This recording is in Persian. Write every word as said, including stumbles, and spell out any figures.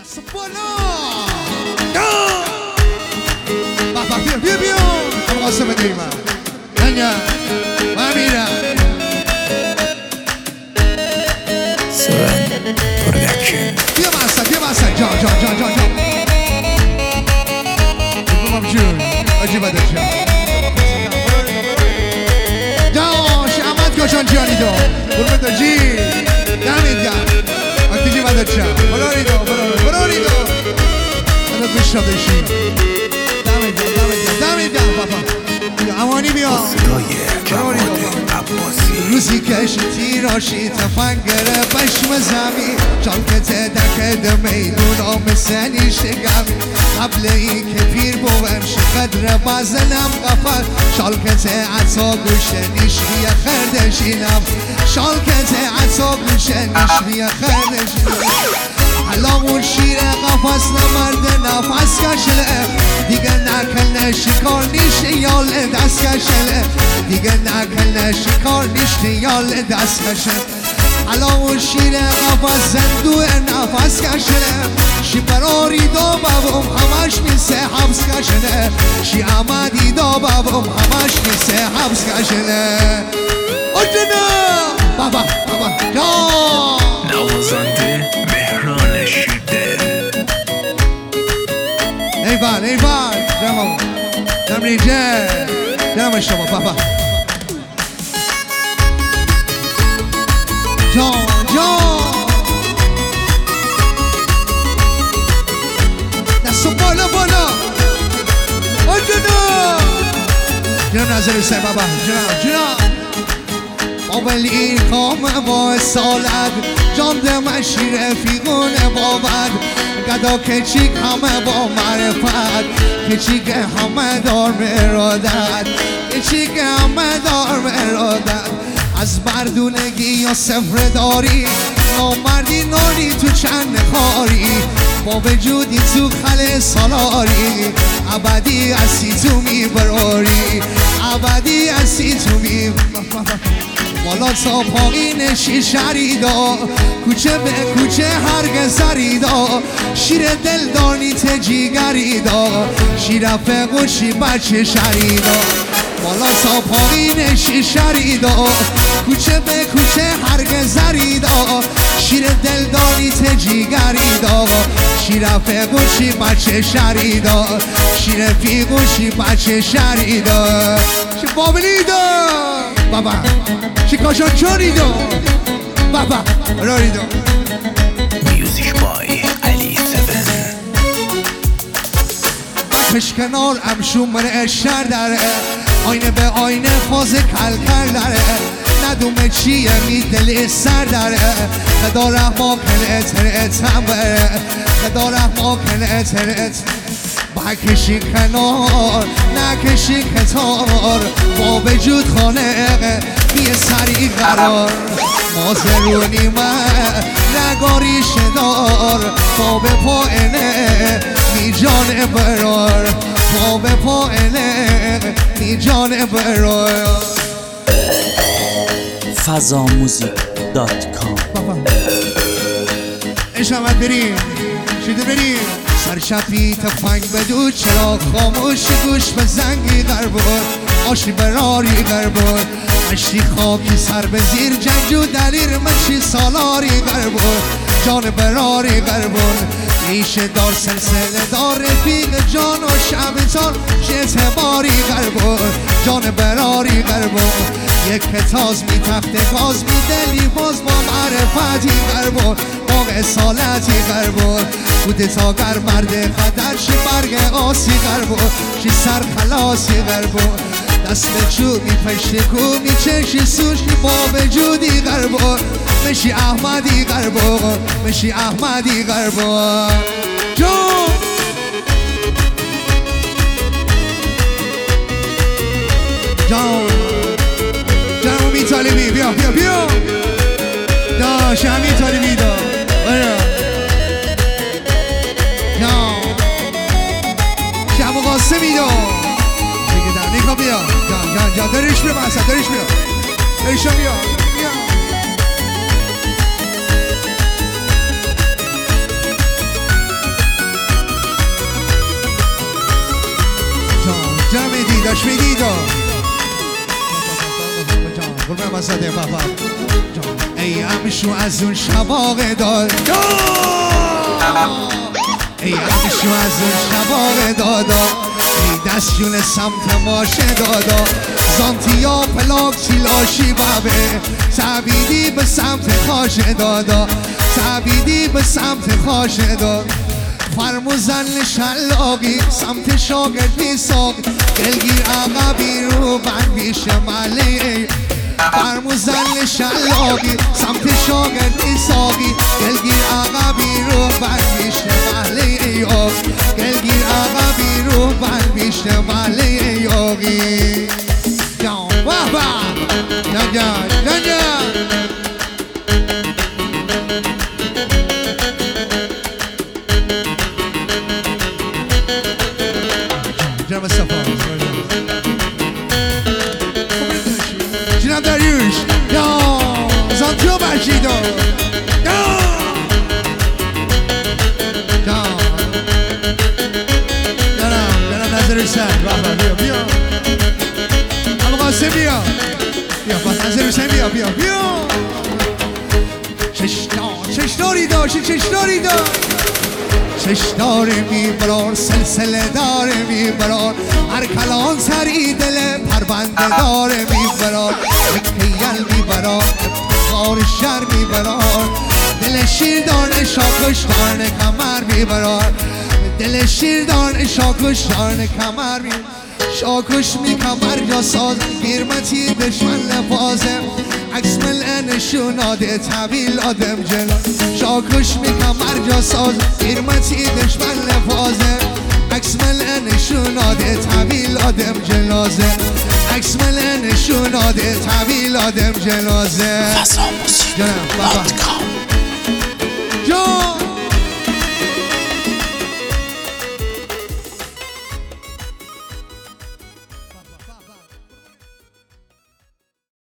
بالا بابا بیا بیا بیا اما قاسم دیمن ننیا من میرم سون پرودکشن بیا بسن بیا بسن جا جا جا جا جا بابام جون عجیبه در جا جا شعمت کشان جانی دو برمه در جی دمید گم اکتی جی بدر جا براری دو براری دو انا بشتاب دشی دمید گم دمید گم دمید گم بابا امانی بیا براری دو روزی کشتی راشی تفنگره بشم زمین جالکت دکد میدون آم سنی شگمی قبل این که پیر بوم شقدر بازنم قفل شالکت عطا گوشه نیشی خردشینم شالکت عطا گوشه نیشی خردشینم علامون شیر قفص نمرد نفس کشله دیگه نکل شکار نیشت یال دست کشله دیگه نکل شکار نیشت یال دست کشله علامون شیر قفص زندوه نفس کشله شی براری دا بابم همش میسه حبس کشله شی عمدی دا بابم همش میسه حبس کشله اجنا بابا بابا جا نوازنده مهران شیده ایوان ایوان جمع جمع ریجه جمع شما بابا جان جان دستو بالا بالا آجانا جناب نظر سه بابا جناب جناب اول کام با سالت جان دم شیر رفیقون بابد گدا که چیک همه با معرفت که چیک همه دار مرادت که چیک همه دار مرادت از مردونگی یا سفر داری نامردی ناری تو چند خاری با وجودی تو خل سالاری ابدی اسی تو میبراری ابدی اسی تو میبراری بالا تا پایین شیشریدا کوچه به کوچه هرگز زریدا شیر دلدانی تجیگریدا شیر فقوشی بچه شریدا بالا تا پایین شیشریدا کوچه به کوچه هرگز زریدا شیر دلدانی تجیگریدا شیر فقوشی بچه شریدا شیر فقوشی بچه شریدا چه بابلیدا بابا چی کاشان چونیدو بابا راریدو میوزیک بای علی سبن بکش کنار امشومر شر داره آینه به آینه فاز کل کل داره ندومه چیه می دل سر داره خدا رحما کن اتر اتم بره خدا رحما کن اتر اتم بکشی کنار نکشی کتار با وجود خانه بیه سری قرار مازرونی من نگاری شدار با به پایینه می جان برار با به پایینه می جان برار فضا موزیک دات کام اشامت بریم شده بریم سرشبی تفنگ بدو چرا خاموش گوش به زنگی غربون آشی براری غربون اشتی خاکی سر به زیر جنجو دلیر مشی سالاری غربون جان براری غربون ریشه دار سلسله دار رفیق جان و شبتان شتباری غربون جان براری غربون یک تاز می تخت گاز می دلی باز با معرفتی غربون با اصالتی غربون بوده تا گر مرد قدر شی برگ آسی غربون شی سر خلاصی غربون دست به چوبی پشت کومی چشی سوشی با وجودی غربون مشی احمدی غربون مشی احمدی غربون جون جان جان امی طالبی بیا بیا بیا داش امی طالبی دا برا جان شب قاسمی دا بگه در نیکا بیا جان جان جان دارش بیا بحثت دارش بیا دارش بیا بیا وسطه بابا ای همشو از اون شباقه داد ای همشو از اون شباقه دادا ای دستشون سمت ماشه دادا زانتیا پلاک چیلاشی بابه سبیدی به سمت خاشه دادا سبیدی به سمت خاشه دادا فرموزن شلاقی سمت شاگرد میساق دلگیر عقبی رو بندی شمالی فرموزن شلاقی سمت شاگرد میساقی دلگیر عقبی رو بندی شمالی دلگیر عقبی رو بندی شمالی یاقی جان بابا جان جان جان جان جناب صفا جناب داریوش یا زانتیو برشیدو یا جان جناب جناب نظر حسین بابا بیا بیا ابو قاسم بیا بیا با نظر حسین بیا بیا بیا چشتار چشتاری داشت چشتاری داشت چشتار میبرار سلسله دار میبرار هر کلان سری دل پربنده دار میبرار کیل میبرار افتخار شر میبرار دل شیردان شاکشتان کمر میبرار دل شیردان شاکشتان کمر میبرار شاکش می کمر یا ساز گیرمتی دشمن لفاظه عکس ملعه نشوناده طویل آدم جلو شاکش می کمر یا ساز گیرمتی دشمن لفاظه عکس ملعه نشوناده طویل آدم جلازه عکس ملعه نشوناده طویل آدم جلازه فضا موسیقی دات کام